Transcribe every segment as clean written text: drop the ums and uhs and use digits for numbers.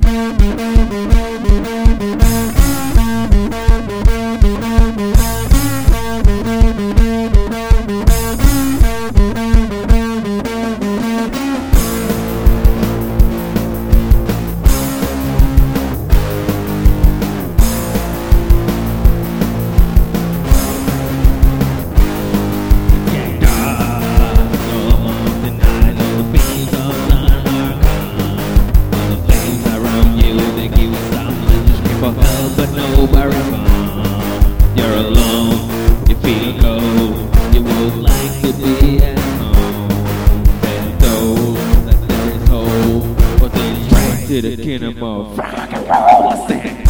But nobody found. You're alone, you feel cold, you would like to be at home. And those that there is hope, but they straight to the kingdom of rock and roll. I said,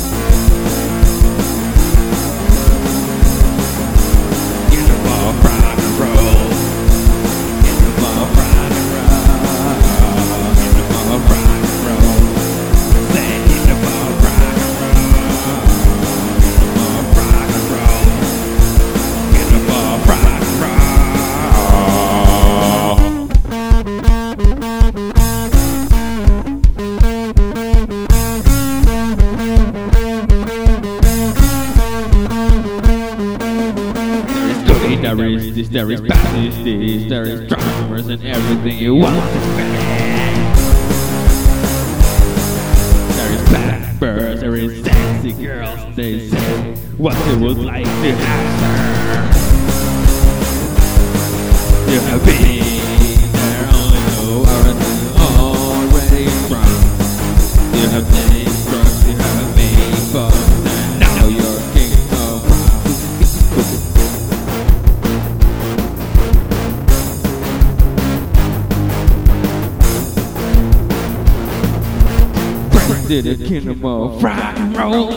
kingdom of rock and roll, kingdom of rock and roll, kingdom of rock and roll. Say kingdom of rock. There is this, there is this, there is drummers and everything you want is bad. There is blackbirds, there is sexy girls, they say what they would like to have. You have been there, only know already from. You have named drugs, you have made fun, and now you're king of rock. To the kingdom of rock and roll.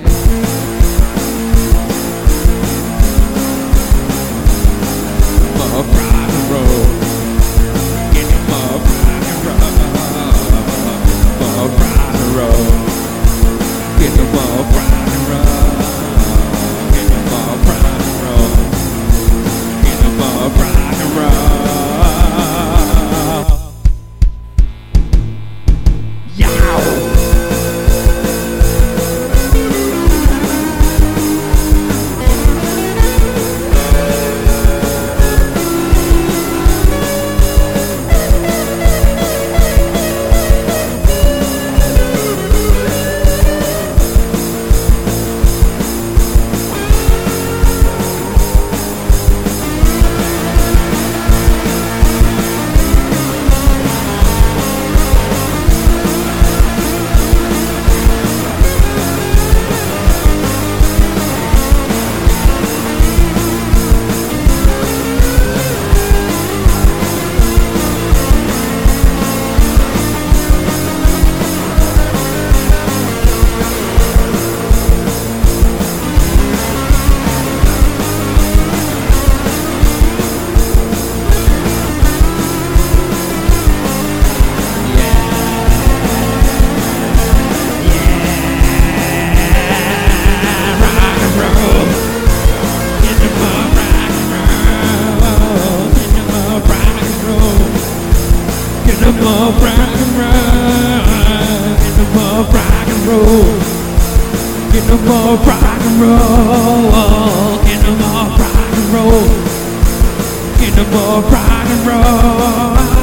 Of rock and roll, kingdom of rock and roll, of rock and roll, kingdom of rock and roll, kingdom of rock and roll, kingdom of rock and roll. Kingdom of rock and roll, kingdom of rock and roll, kingdom of rock and roll, kingdom of rock and roll, kingdom of rock and roll.